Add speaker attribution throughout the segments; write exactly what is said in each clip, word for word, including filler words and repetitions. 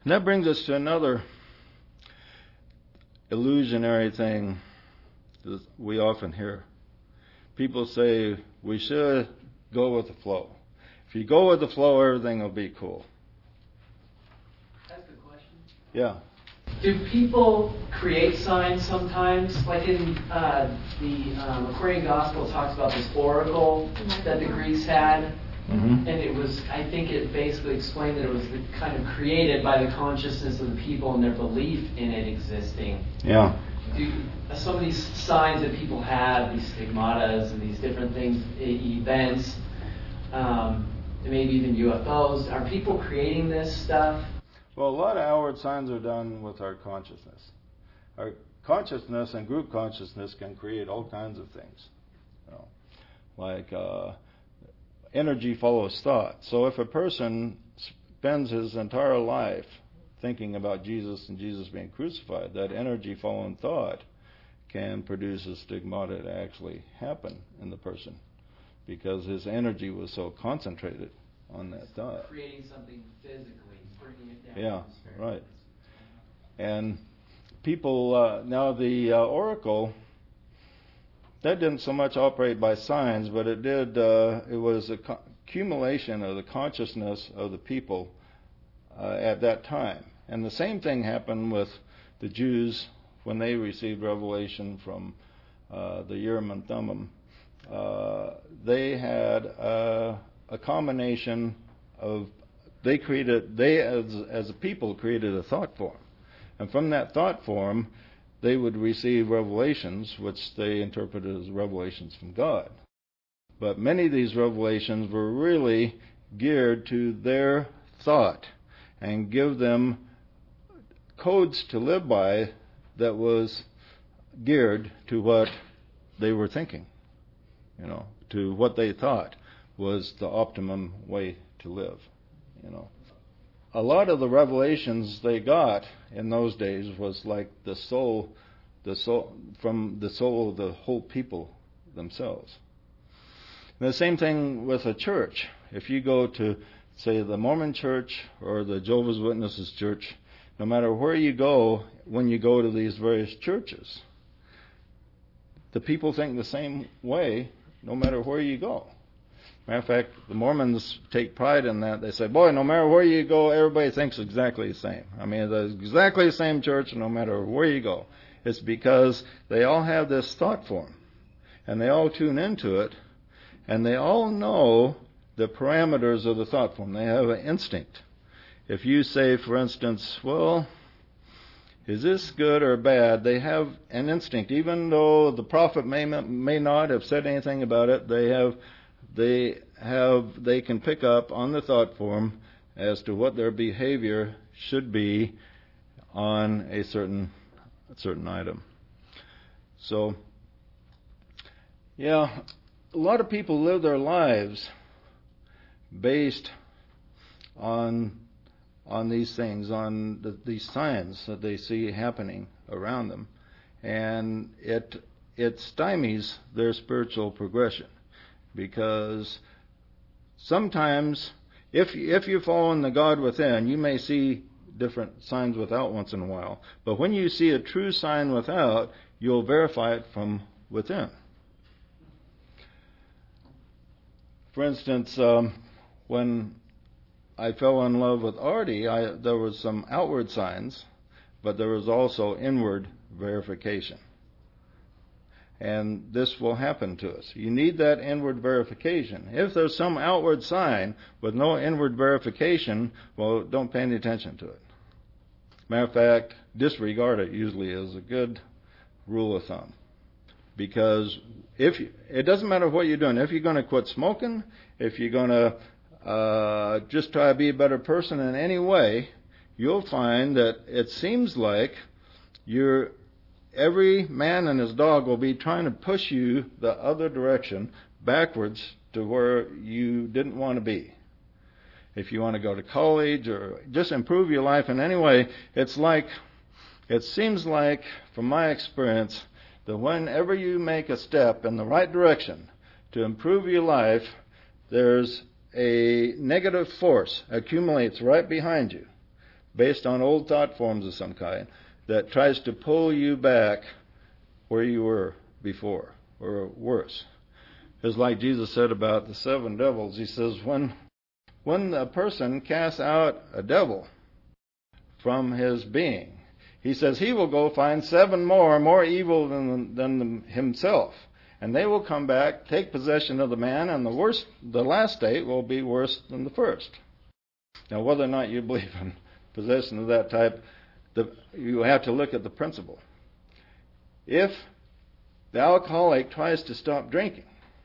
Speaker 1: And that brings us to another illusionary thing that we often hear. People say we should go with the flow. If you go with the flow, everything will be cool.
Speaker 2: That's a good question.
Speaker 1: Yeah.
Speaker 2: Do people create signs sometimes? Like in uh, the um, Aquarian Gospel talks about this oracle that the Greeks had. Mm-hmm. And it was, I think it basically explained that it was kind of created by the consciousness of the people and their belief in it existing.
Speaker 1: Yeah.
Speaker 2: Do, some of these signs that people have, these stigmatas and these different things, events, um, and maybe even U F Os, are people creating this stuff?
Speaker 1: Well, a lot of outward signs are done with our consciousness. Our consciousness and group consciousness can create all kinds of things. You know, like uh, energy follows thought. So if a person spends his entire life thinking about Jesus and Jesus being crucified, that energy following thought can produce a stigmata to actually happen in the person because his energy was so concentrated on that thought.
Speaker 2: Creating something physically.
Speaker 1: Yeah, right. And people, uh, now the uh, oracle, that didn't so much operate by signs, but it did, uh, it was a co- accumulation of the consciousness of the people uh, at that time. And the same thing happened with the Jews when they received revelation from uh, the Urim and Thummim. Uh, they had uh, a combination of They created, they as, as a people created a thought form. And from that thought form, they would receive revelations, which they interpreted as revelations from God. But many of these revelations were really geared to their thought and give them codes to live by that was geared to what they were thinking, you know, to what they thought was the optimum way to live. You know, a lot of the revelations they got in those days was like the soul, the soul from the soul of the whole people themselves. And the same thing with a church. If you go to, say, the Mormon Church or the Jehovah's Witnesses Church, no matter where you go, when you go to these various churches, the people think the same way, no matter where you go. Matter of fact, the Mormons take pride in that. They say, boy, no matter where you go, everybody thinks exactly the same. I mean, it's exactly the same church no matter where you go. It's because they all have this thought form, and they all tune into it, and they all know the parameters of the thought form. They have an instinct. If you say, for instance, well, is this good or bad? They have an instinct. Even though the prophet may, may not have said anything about it, they have... They have, they can pick up on the thought form as to what their behavior should be on a certain, a certain item. So, yeah, a lot of people live their lives based on on these things, on the, these signs that they see happening around them, and it it stymies their spiritual progression. Because sometimes, if if you're following the God within, you may see different signs without once in a while. But when you see a true sign without, you'll verify it from within. For instance, um, when I fell in love with Artie, I, there was some outward signs, but there was also inward verification. And this will happen to us. You need that inward verification. If there's some outward sign with no inward verification, well, don't pay any attention to it. Matter of fact, disregard it usually is a good rule of thumb. Because if you, it doesn't matter what you're doing. If you're going to quit smoking, if you're going to uh, just try to be a better person in any way, you'll find that it seems like you're every man and his dog will be trying to push you the other direction, backwards to where you didn't want to be. If you want to go to college or just improve your life in any way, it's like, it seems like, from my experience, that whenever you make a step in the right direction to improve your life, there's a negative force accumulates right behind you. based on old thought forms of some kind that tries to pull you back where you were before, or worse. It's like Jesus said about the seven devils. He says, when, when a person casts out a devil from his being, he says he will go find seven more, more evil than, than himself. And they will come back, take possession of the man, and the worst, the last state will be worse than the first. Now, whether or not you believe in possession of that type, the, you have to look at the principle. If the alcoholic tries to stop drinking,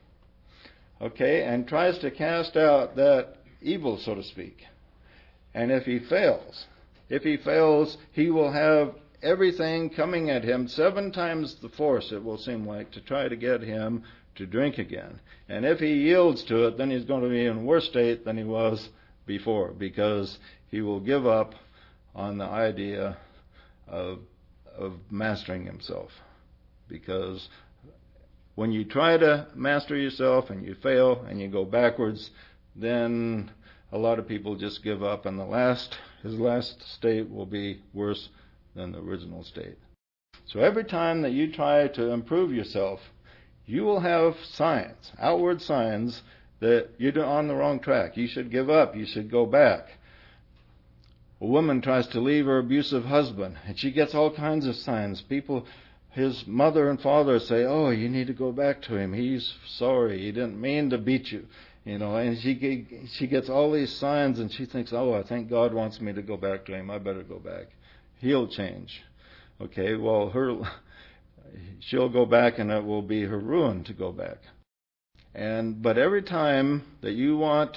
Speaker 1: okay, and tries to cast out that evil, so to speak, and if he fails, if he fails, he will have everything coming at him, seven times the force, it will seem like, to try to get him to drink again. And if he yields to it, then he's going to be in a worse state than he was before, because he will give up on the idea of, of mastering himself. Because when you try to master yourself and you fail and you go backwards, then a lot of people just give up, and the last, his last state will be worse than the original state. So every time that you try to improve yourself, you will have signs, outward signs, that you're on the wrong track. You should give up. You should go back. A woman tries to leave her abusive husband, and she gets all kinds of signs. People, his mother and father say, oh, you need to go back to him. He's sorry. He didn't mean to beat you. You know, and she she gets all these signs, and she thinks, oh, I think God wants me to go back to him. I better go back. He'll change. Okay, well, her, she'll go back, and it will be her ruin to go back. And but every time that you want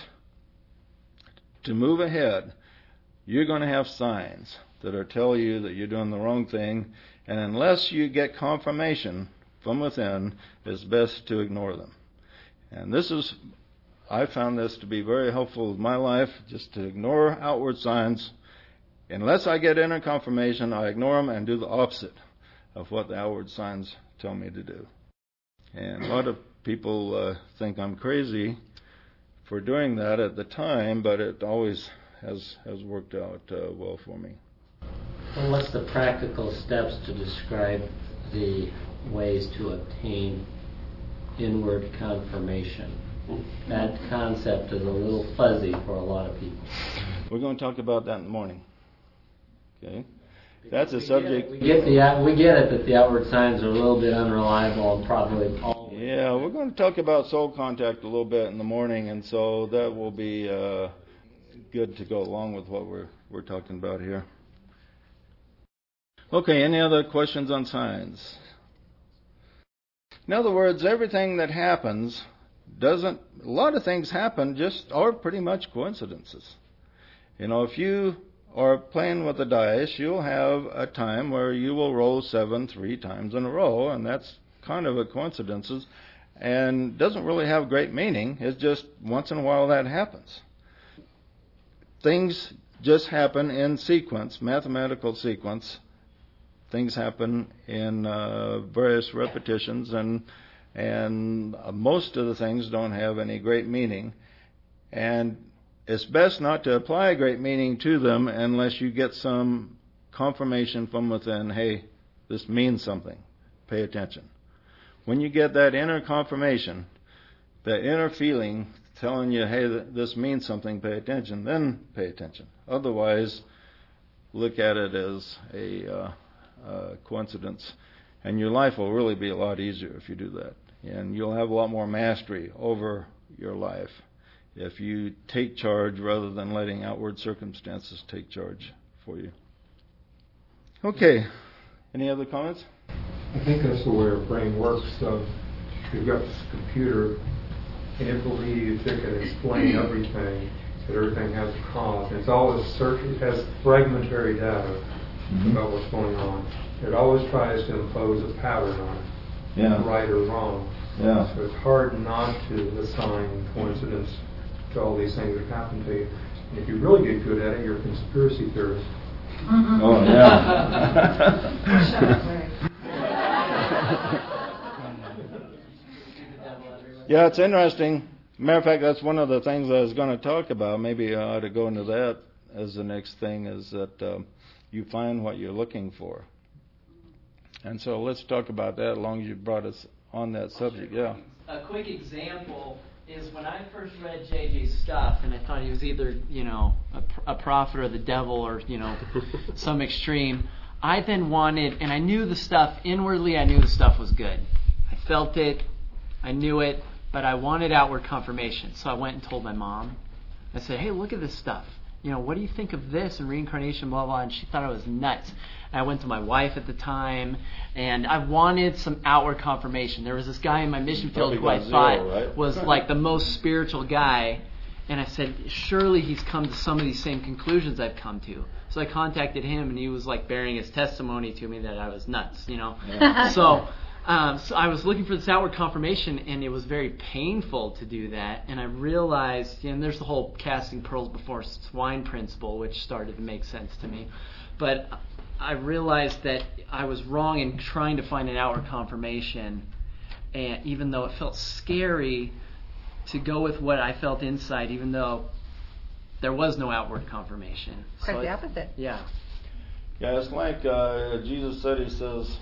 Speaker 1: to move ahead, you're going to have signs that are telling you that you're doing the wrong thing, and unless you get confirmation from within, it's best to ignore them. And this is, I found this to be very helpful in my life, just to ignore outward signs. Unless I get inner confirmation, I ignore them and do the opposite of what the outward signs tell me to do. And a lot of people uh, think I'm crazy for doing that at the time, but it always has, has worked out uh, well for me.
Speaker 3: Well, what's the practical steps to describe the ways to obtain inward confirmation? That concept is a little fuzzy for a lot of people.
Speaker 1: We're going to talk about that in the morning. Okay, that's a subject.
Speaker 3: We get the we get it that the outward signs are a little bit unreliable and probably all.
Speaker 1: Yeah, we're going to talk about soul contact a little bit in the morning, and so that will be uh, good to go along with what we're we're talking about here. Okay, any other questions on signs? In other words, everything that happens doesn't. A lot of things happen just are pretty much coincidences. You know, if you or playing with the dice, you'll have a time where you will roll seven three times in a row, and that's kind of a coincidence, and doesn't really have great meaning. It's just once in a while that happens. Things just happen in sequence, mathematical sequence. Things happen in uh, various repetitions, and and uh, most of the things don't have any great meaning. And it's best not to apply great meaning to them unless you get some confirmation from within, hey, this means something. Pay attention. When you get that inner confirmation, that inner feeling telling you, hey, this means something, pay attention, then pay attention. Otherwise, look at it as a uh, uh, coincidence. And your life will really be a lot easier if you do that. And you'll have a lot more mastery over your life if you take charge rather than letting outward circumstances take charge for you. Okay. Any other comments?
Speaker 4: I think that's the way our brain works. So you've got this computer, and it believes it can explain everything, that everything has a cause. It's always searching, it has fragmentary data mm-hmm. about what's going on. It always tries to impose a pattern on it,
Speaker 1: yeah.
Speaker 4: right or wrong.
Speaker 1: Yeah.
Speaker 4: So it's hard not to assign coincidence to all these things that happen to you. And if you really get good at it, you're a conspiracy theorist.
Speaker 1: Mm-hmm. Oh, yeah. Yeah, it's interesting. Matter of fact, that's one of the things I was going to talk about. Maybe I ought to go into that as the next thing is that um, you find what you're looking for. And so let's talk about that as long as you brought us on that subject. Yeah.
Speaker 2: A quick example is when I first read J J's stuff, and I thought he was either, you know, a, a prophet or the devil or, you know, some extreme. I then wanted, and I knew the stuff, inwardly I knew the stuff was good. I felt it, I knew it, but I wanted outward confirmation. So I went and told my mom. I said, hey, look at this stuff. You know, what do you think of this and reincarnation, blah, blah, and she thought I was nuts. And I went to my wife at the time, and I wanted some outward confirmation. There was this guy in my mission field who I thought right? was like the most spiritual guy, and I said, surely he's come to some of these same conclusions I've come to. So I contacted him, and he was like bearing his testimony to me that I was nuts, you know. Yeah. so, um, so I was looking for this outward confirmation, and it was very painful to do that. And I realized, you know, there's the whole casting pearls before swine principle, which started to make sense to me. But I realized that I was wrong in trying to find an outward confirmation, and even though it felt scary to go with what I felt inside, even though there was no outward confirmation.
Speaker 5: Quite
Speaker 2: so
Speaker 5: the
Speaker 2: it,
Speaker 5: opposite.
Speaker 2: Yeah.
Speaker 1: Yeah, it's like uh, Jesus said, he says,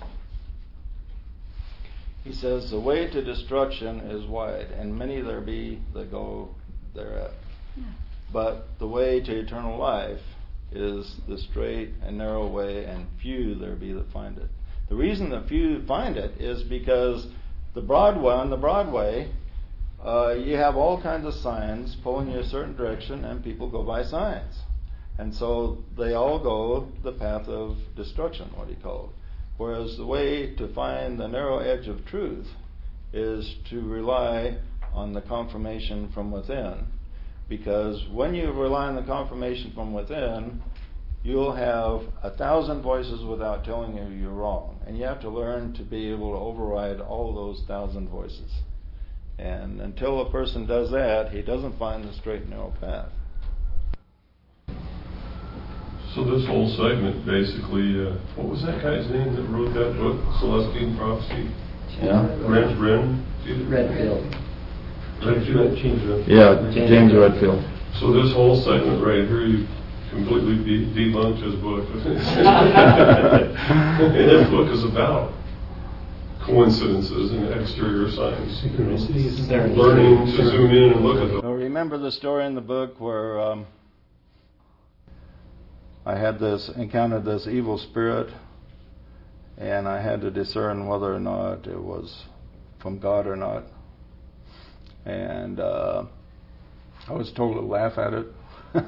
Speaker 1: he says, the way to destruction is wide, and many there be that go thereat. Yeah. But the way to eternal life is the straight and narrow way, and few there be that find it. The reason that few find it is because the broad way, on the broad way, uh, you have all kinds of signs pulling you a certain direction, and people go by signs. And so they all go the path of destruction, what he called. Whereas the way to find the narrow edge of truth is to rely on the confirmation from within. Because when you rely on the confirmation from within, you'll have a thousand voices without telling you you're wrong. And you have to learn to be able to override all those thousand voices. And until a person does that, he doesn't find the straight and narrow path.
Speaker 6: So this whole segment, basically, uh, what was that guy's name that wrote that book, Celestine Prophecy?
Speaker 1: Yeah.
Speaker 6: Ren, Ren?
Speaker 3: Redfield.
Speaker 6: Redfield? James
Speaker 1: Yeah, James Redfield.
Speaker 6: So this whole segment right here, you completely de- debunked his book. And this book is about coincidences and exterior signs. Synchronicities. Learning to zoom in and look at them.
Speaker 1: Now remember the story in the book where um, I had this encountered this evil spirit, and I had to discern whether or not it was from God or not. And uh, I was told to laugh at it.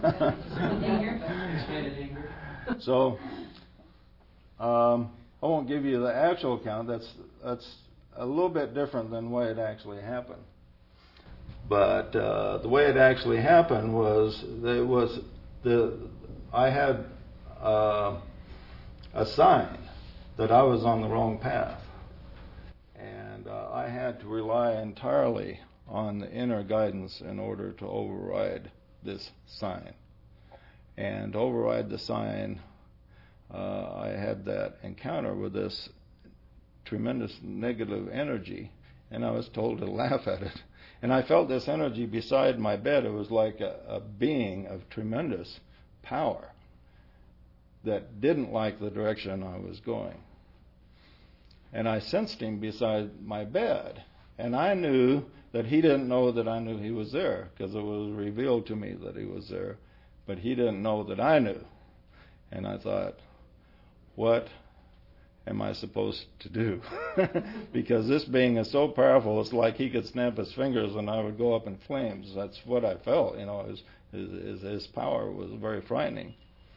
Speaker 1: So um, I won't give you the actual account. That's that's a little bit different than the way it actually happened. But uh, the way it actually happened was there was the I had uh, a sign that I was on the wrong path, and uh, I had to rely entirely on the inner guidance in order to override this sign. And to override the sign, uh, I had that encounter with this tremendous negative energy, and I was told to laugh at it. And I felt this energy beside my bed. It was like a, a being of tremendous power that didn't like the direction I was going. And I sensed him beside my bed, and I knew that he didn't know that I knew he was there, because it was revealed to me that he was there, but he didn't know that I knew. And I thought, what am I supposed to do? Because this being is so powerful, it's like he could snap his fingers and I would go up in flames. That's what I felt. You know, his, his, his power was very frightening.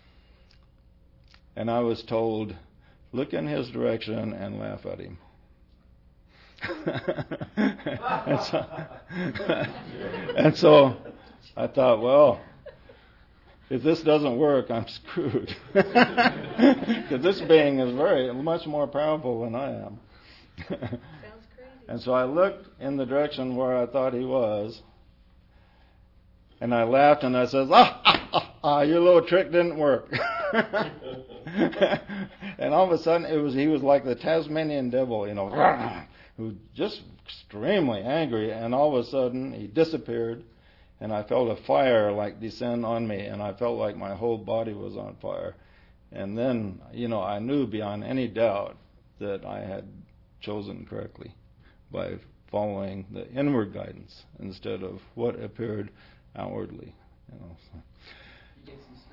Speaker 1: And I was told, look in his direction and laugh at him. and, so, and so I thought, well, if this doesn't work, I'm screwed. Because this being is very much more powerful than I am.
Speaker 5: Sounds crazy.
Speaker 1: And so I looked in the direction where I thought he was, and I laughed and I says, ah, ah, ah, ah your little trick didn't work. And all of a sudden, it was he was like the Tasmanian devil, you know, who was just extremely angry. And all of a sudden, he disappeared, and I felt a fire like descend on me, and I felt like my whole body was on fire. And then, you know, I knew beyond any doubt that I had chosen correctly by following the inward guidance instead of what appeared outwardly. You know, so.
Speaker 2: You get some